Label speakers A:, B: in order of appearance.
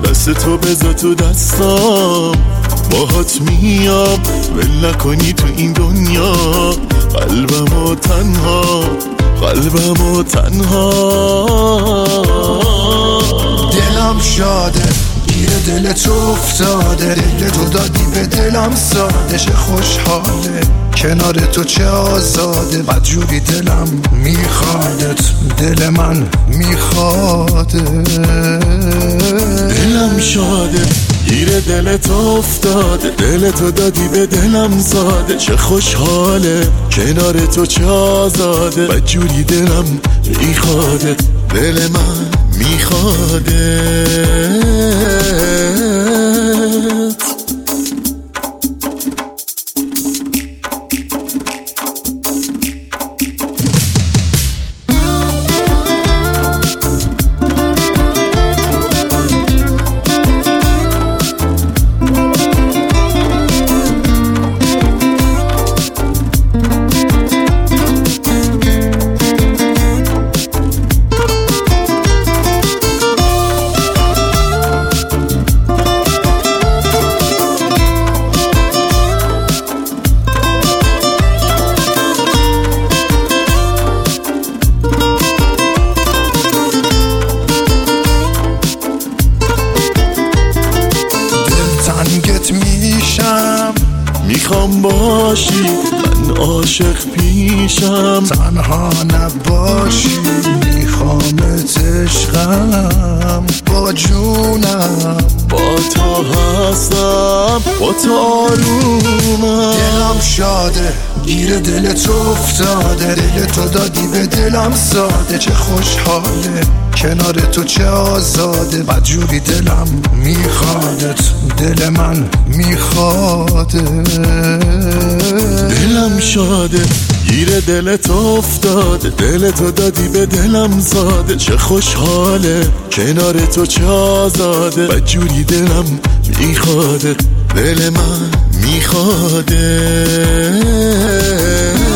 A: دست تو بذار تو دستم، باهات میام ول نکنی تو این دنیا. قلبمو تنها
B: دلم شاده گیر دل تو افتاده، دل تو دادی به دلم ساده. چه خوشحاله کنار تو چه آزاده، بدجوری دلم میخوادت، دل من میخواده.
A: دلم شاده گیر دل تو افتاده، دل تو دادی به دلم ساده. چه خوشحاله کنار تو چه آزاده، بدجوری دلم میخواده، دل من میخواده. میخوام باشی من عاشق پیشم،
B: تنها نباشی میخوامت عشقم، با جونم
A: با تو هستم، با تو آرومم.
B: دلم شاده گیر دل تو افتاده، دل تو دادی به دلم ساده. چه خوشحاله کنار تو چه آزاده، بدجوری دلم میخوادت، دل من میخواده.
A: دلم شاده گیر دل تو افتاده، دل تو دادی به دلم ساده. چه خوشحاله کنار تو چه آزاده، بدجوری دلم میخواده، دل من میخواده.